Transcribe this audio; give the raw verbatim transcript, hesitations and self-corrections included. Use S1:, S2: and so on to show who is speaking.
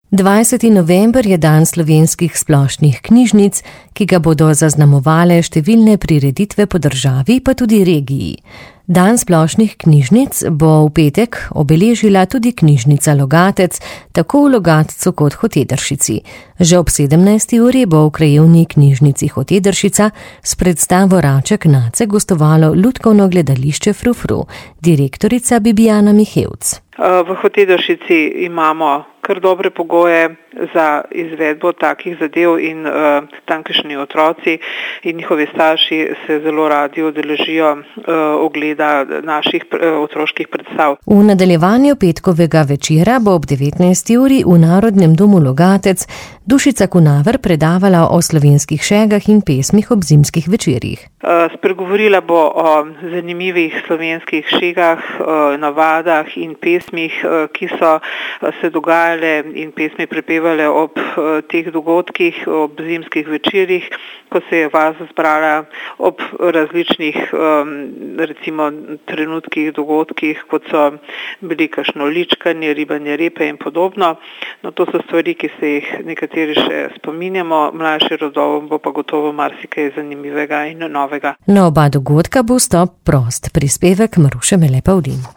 S1: dvajseti november je dan slovenskih splošnih knjižnic, ki ga bodo zaznamovale številne prireditve po državi, pa tudi regiji. Dan splošnih knjižnic bo v petek obeležila tudi knjižnica Logatec, tako v Logatcu kot Hotedršici. Že ob sedemnajsti uri bo v krajevni knjižnici Hotedršica s predstavo Raček Nace gostovalo lutkovno gledališče Frufru, direktorica Bibijana Mihevc.
S2: V Hotedršici imamo kar dobre pogoje za izvedbo takih zadev in uh, tamkajšnji otroci in njihovi starši se zelo radi udeležijo uh, ogleda naših uh, otroških predstav.
S1: V nadaljevanju petkovega večera bo ob devetnajsti uri v Narodnem domu Logatec Dušica Kunaver predavala o slovenskih šegah in pesmih ob zimskih večerjih.
S2: Uh, spregovorila bo o zanimivih slovenskih šegah, uh, navadah in pesmih, uh, ki so uh, se dogajale in pesmi prepevale ob uh, teh dogodkih, ob zimskih večerjih, ko se je vas zbrala ob različnih um, recimo trenutkih, dogodkih, kot so bili kakšno ličkanje, ribanje repe in podobno. No, to so stvari, ki se jih nekateri še spominjamo, mlajši rodovom bo pa gotovo marsikaj zanimivega in novega.
S1: Na oba dogodka bo vstop prost, prispevek Maruše Mele Pavlin.